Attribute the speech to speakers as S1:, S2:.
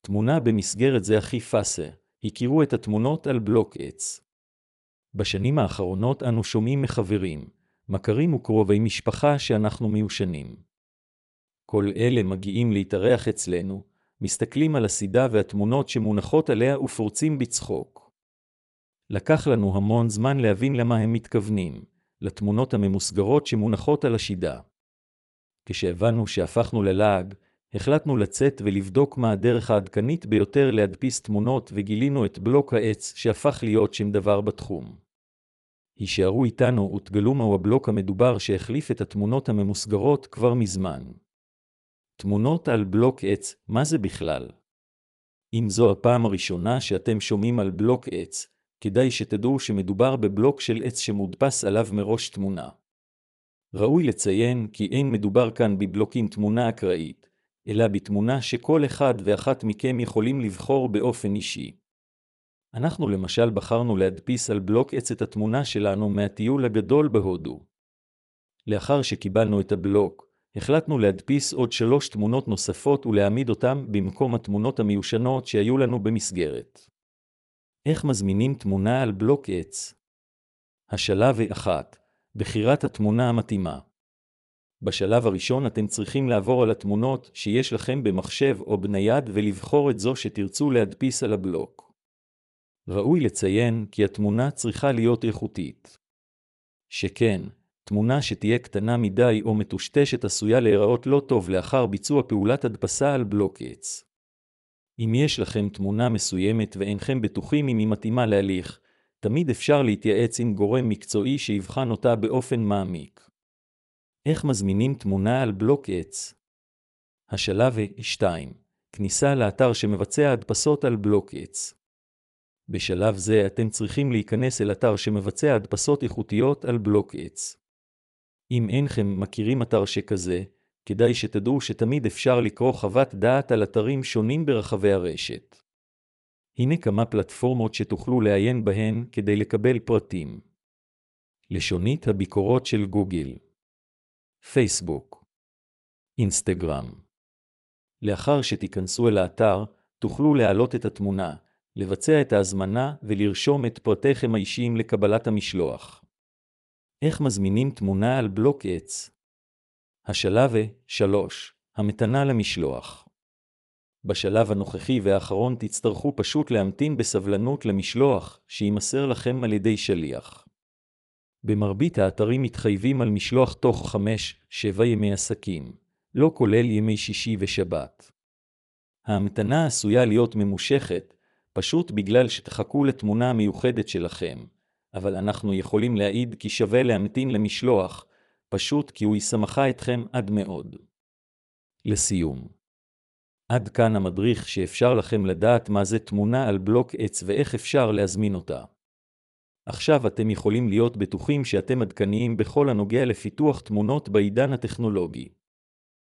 S1: תמונה במסגרת זה הכי פסה, הכירו את התמונות על בלוק עץ. בשנים האחרונות אנו שומעים מחברים, מכרים וקרובי משפחה שאנחנו מיושנים. כל אלה מגיעים להתארח אצלנו, מסתכלים על הסידה והתמונות שמונחות עליה ופורצים בצחוק. לקח לנו המון זמן להבין למה הם מתכוונים, לתמונות הממוסגרות שמונחות על השידה. כשהבנו שהפכנו ללעג, החלטנו לצאת ולבדוק מה הדרך העדכנית ביותר להדפיס תמונות וגילינו את בלוק העץ שהפך להיות שם דבר בתחום. הישארו איתנו ותגלו מהו הבלוק המדובר שהחליף את התמונות הממוסגרות כבר מזמן. תמונות על בלוק עץ, מה זה בכלל? אם זו הפעם הראשונה שאתם שומעים על בלוק עץ, כדאי שתדעו שמדובר בבלוק של עץ שמודפס עליו מראש תמונה. ראוי לציין כי אין מדובר כאן בבלוקים תמונה אקראית, אלא בתמונה שכל אחד ואחת מכם יכולים לבחור באופן אישי. אנחנו למשל בחרנו להדפיס על בלוק עץ את התמונה שלנו מהטיול הגדול בהודו. לאחר שקיבלנו את הבלוק, החלטנו להדפיס עוד 3 תמונות נוספות ולהעמיד אותם במקום התמונות המיושנות שהיו לנו במסגרת. איך מזמינים תמונה על בלוק עץ? השלב 1. בחירת התמונה המתאימה. בשלב הראשון אתם צריכים לעבור על התמונות שיש לכם במחשב או בנייד ולבחור את זו שתרצו להדפיס על הבלוק. ראוי לציין כי התמונה צריכה להיות איכותית. שכן, תמונה שתהיה קטנה מדי או מטושטשת עשויה להיראות לא טוב לאחר ביצוע פעולת הדפסה על בלוק עץ. אם יש לכם תמונה מסוימת ואינכם בטוחים אם היא מתאימה להליך, תמיד אפשר להתייעץ עם גורם מקצועי שיבחן אותה באופן מעמיק. איך מזמינים תמונה על בלוק עץ? השלב 2. כניסה לאתר שמבצע הדפסות על בלוק עץ. בשלב זה אתם צריכים להיכנס אל אתר שמבצע הדפסות איכותיות על בלוק עץ. אם אינכם מכירים אתר שכזה, כדאי שתדעו שתמיד אפשר לקרוא חוות דעת על אתרים שונים ברחבי הרשת. הנה כמה פלטפורמות שתוכלו לעיין בהן כדי לקבל פרטים. לשונית הביקורות של גוגל, פייסבוק, אינסטגרם. לאחר שתיכנסו אל האתר, תוכלו להעלות את התמונה, לבצע את ההזמנה ולרשום את פרטיכם האישיים לקבלת המשלוח. איך מזמינים תמונה על בלוק עץ? השלב 3. המתנה למשלוח. בשלב הנוכחי והאחרון תצטרכו פשוט להמתין בסבלנות למשלוח שימסר לכם על ידי שליח. במרבית האתרים מתחייבים על משלוח תוך 5-7 ימי עסקים, לא כולל ימי שישי ושבת. ההמתנה עשויה להיות ממושכת, פשוט בגלל שתחכו לתמונה המיוחדת שלכם, אבל אנחנו יכולים להעיד כי שווה להמתין למשלוח, פשוט כי הוא ישמחה אתכם עד מאוד. לסיום, עד כאן המדריך שאפשר לכם לדעת מה זה תמונה על בלוק עץ ואיך אפשר להזמין אותה. עכשיו אתם יכולים להיות בטוחים שאתם עדכניים בכל הנוגע לפיתוח תמונות בעידן הטכנולוגי.